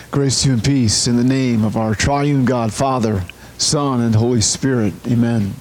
Grace to you and peace in the name of our triune God, Father, Son, and Holy Spirit. Amen.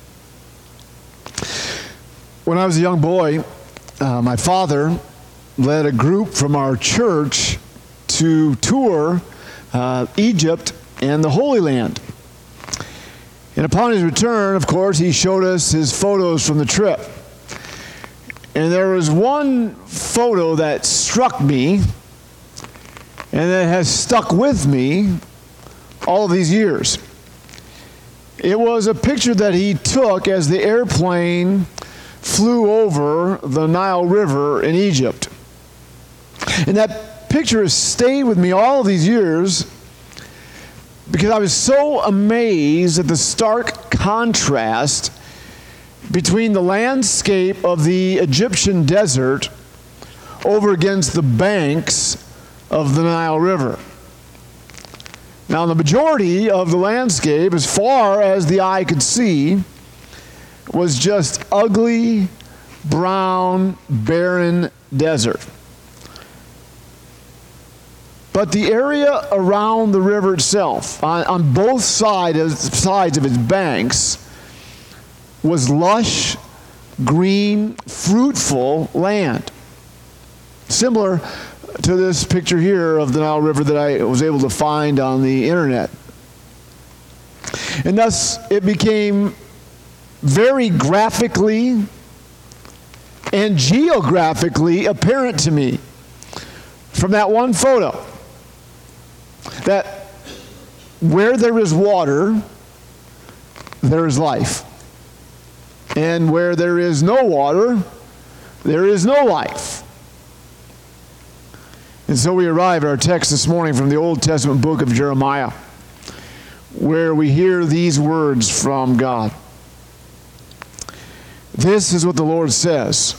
When I was a young boy, my father led a group from our church to tour Egypt and the Holy Land. And upon his return, of course, he showed us his photos from the trip. And there was one photo that struck me and that has stuck with me all of these years. It was a picture that he took as the airplane flew over the Nile River in Egypt. And that picture has stayed with me all of these years because I was so amazed at the stark contrast between the landscape of the Egyptian desert over against the banks of the Nile River. Now, the majority of the landscape, as far as the eye could see, was just ugly, brown, barren desert. But the area around the river itself, on both sides of its banks, was lush, green, fruitful land. Similar to this picture here of the Nile River that I was able to find on the internet. And thus it became very graphically and geographically apparent to me from that one photo that where there is water, there is life. And where there is no water, there is no life. And so we arrive at our text this morning from the Old Testament book of Jeremiah, where we hear these words from God. This is what the Lord says: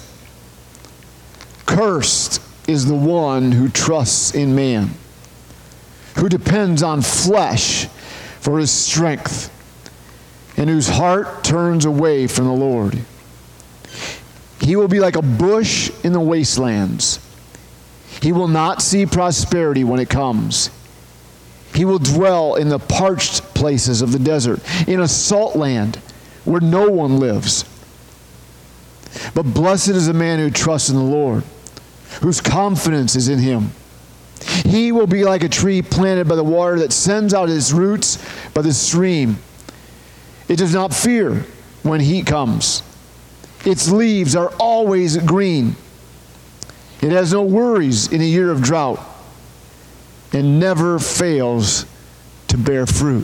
"Cursed is the one who trusts in man, who depends on flesh for his strength, and whose heart turns away from the Lord. He will be like a bush in the wastelands. He will not see prosperity when it comes. He will dwell in the parched places of the desert, in a salt land where no one lives. But blessed is the man who trusts in the Lord, whose confidence is in him. He will be like a tree planted by the water that sends out its roots by the stream. It does not fear when heat comes. Its leaves are always green. It has no worries in a year of drought and never fails to bear fruit."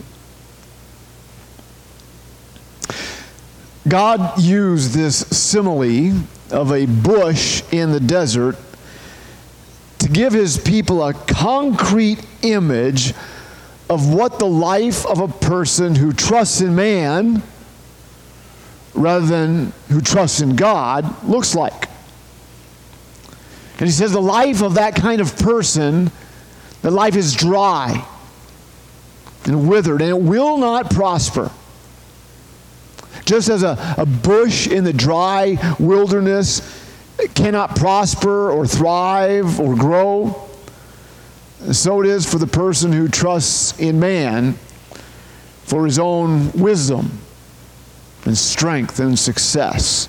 God used this simile of a bush in the desert to give his people a concrete image of what the life of a person who trusts in man rather than who trusts in God looks like. And he says the life of that kind of person, the life is dry and withered, and it will not prosper. Just as a bush in the dry wilderness cannot prosper or thrive or grow, so it is for the person who trusts in man for his own wisdom and strength and success.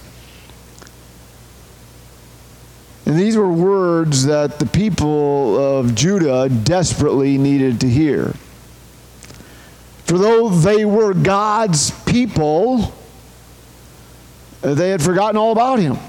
And these were words that the people of Judah desperately needed to hear. For though they were God's people, they had forgotten all about him.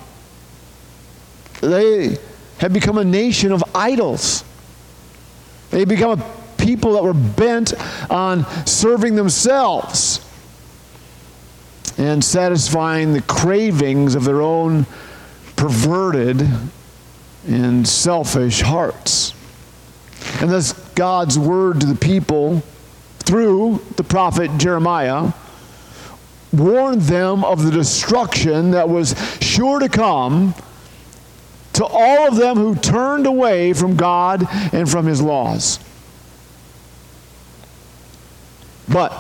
They had become a nation of idols. They had become a people that were bent on serving themselves and satisfying the cravings of their own perverted and selfish hearts. And thus God's word to the people through the prophet Jeremiah warned them of the destruction that was sure to come to all of them who turned away from God and from his laws. But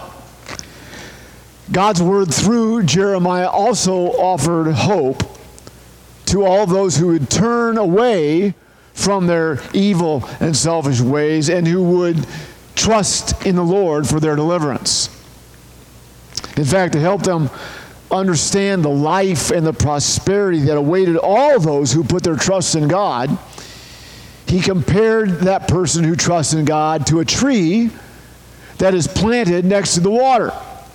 God's word through Jeremiah also offered hope to all those who would turn away from their evil and selfish ways, and who would trust in the Lord for their deliverance. In fact, to help them understand the life and the prosperity that awaited all those who put their trust in God, he compared that person who trusts in God to a tree that is planted next to the water.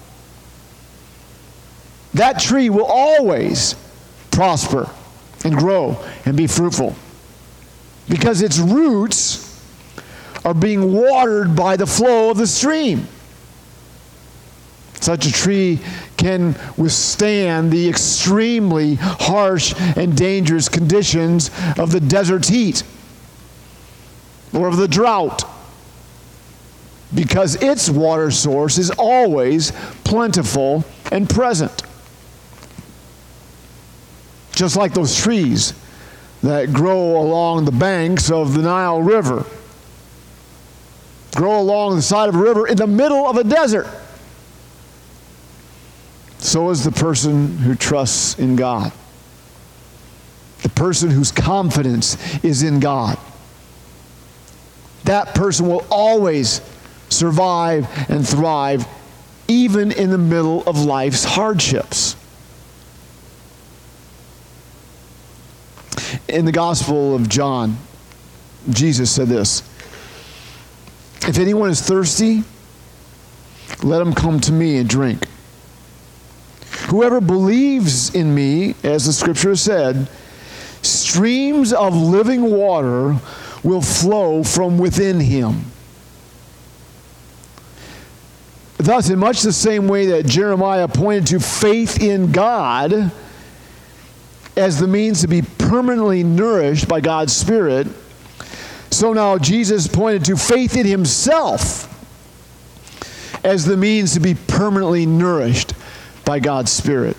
That tree will always prosper and grow and be fruitful because its roots are being watered by the flow of the stream. Such a tree can withstand the extremely harsh and dangerous conditions of the desert heat or of the drought, because its water source is always plentiful and present. Just like those trees that grow along the banks of the Nile River, grow along the side of a river in the middle of a desert. So is the person who trusts in God. The person whose confidence is in God. That person will always survive and thrive, even in the middle of life's hardships. In the Gospel of John, Jesus said this: "If anyone is thirsty, let him come to me and drink. Whoever believes in me, as the Scripture has said, streams of living water will flow from within him." Thus, in much the same way that Jeremiah pointed to faith in God as the means to be permanently nourished by God's Spirit, so now Jesus pointed to faith in himself as the means to be permanently nourished by God's Spirit.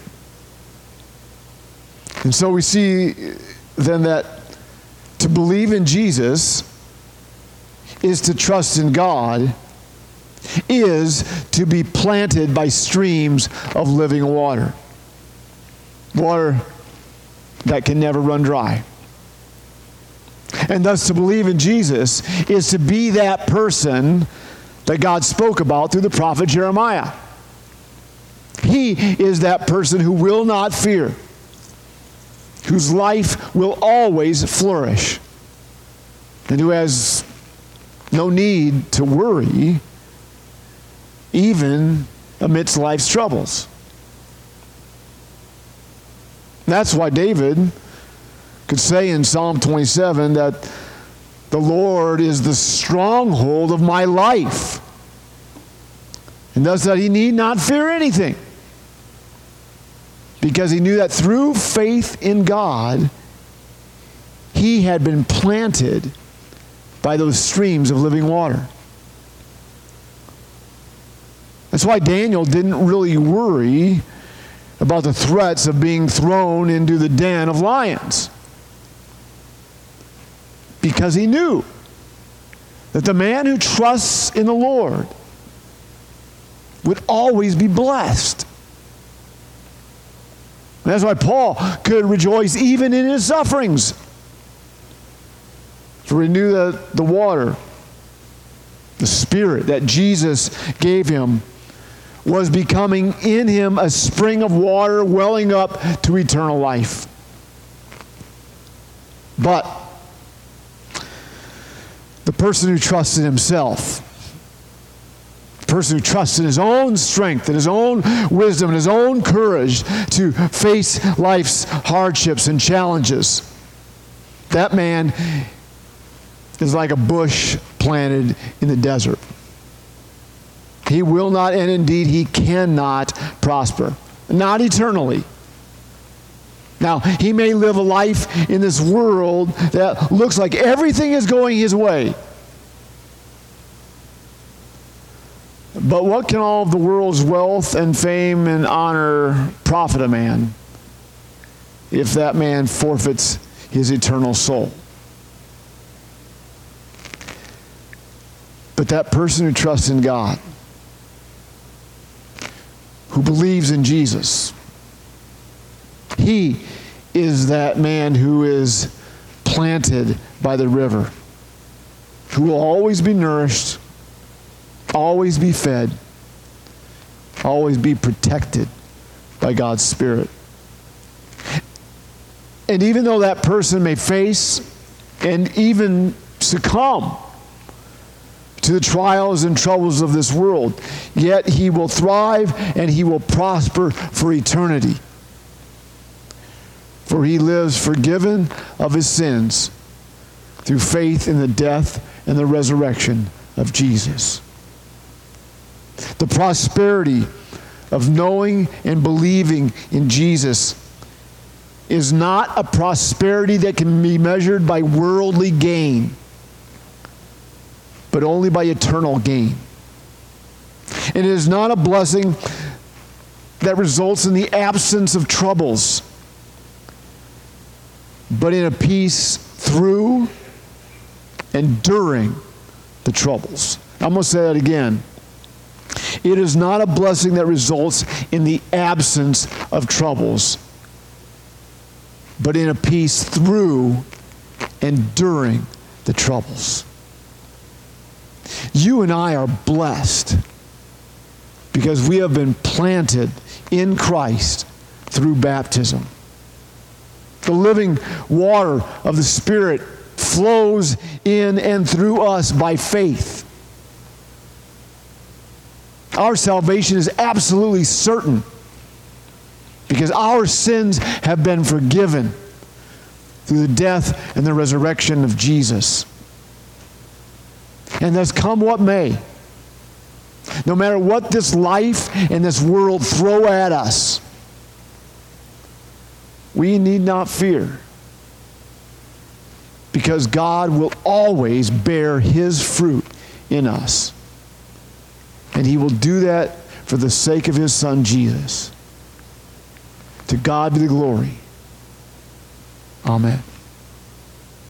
And so we see then that to believe in Jesus is to trust in God, is to be planted by streams of living water. Water that can never run dry. And thus to believe in Jesus is to be that person that God spoke about through the prophet Jeremiah. He is that person who will not fear, whose life will always flourish, and who has no need to worry even amidst life's troubles. That's why David could say in Psalm 27 that the Lord is the stronghold of my life, and thus that he need not fear anything, because he knew that through faith in God, he had been planted by those streams of living water. That's why Daniel didn't really worry about the threats of being thrown into the den of lions, because he knew that the man who trusts in the Lord would always be blessed. And that's why Paul could rejoice even in his sufferings. To renew the water, the Spirit that Jesus gave him, was becoming in him a spring of water welling up to eternal life. But the person who trusts in himself, the person who trusts in his own strength and his own wisdom and his own courage to face life's hardships and challenges, that man is like a bush planted in the desert. He will not, and indeed he cannot prosper. Not eternally. Now, he may live a life in this world that looks like everything is going his way. But what can all of the world's wealth and fame and honor profit a man if that man forfeits his eternal soul? But that person who trusts in God, who believes in Jesus, he is that man who is planted by the river, who will always be nourished, always be fed, always be protected by God's Spirit. And even though that person may face and even succumb to the trials and troubles of this world, yet he will thrive and he will prosper for eternity. For he lives forgiven of his sins through faith in the death and the resurrection of Jesus. The prosperity of knowing and believing in Jesus is not a prosperity that can be measured by worldly gain, but only by eternal gain. And it is not a blessing that results in the absence of troubles, but in a peace through and during the troubles. I'm going to say that again. It is not a blessing that results in the absence of troubles, but in a peace through and during the troubles. You and I are blessed because we have been planted in Christ through baptism. The living water of the Spirit flows in and through us by faith. Our salvation is absolutely certain because our sins have been forgiven through the death and the resurrection of Jesus. And thus, come what may, no matter what this life and this world throw at us, we need not fear, because God will always bear His fruit in us. And He will do that for the sake of His Son, Jesus. To God be the glory. Amen.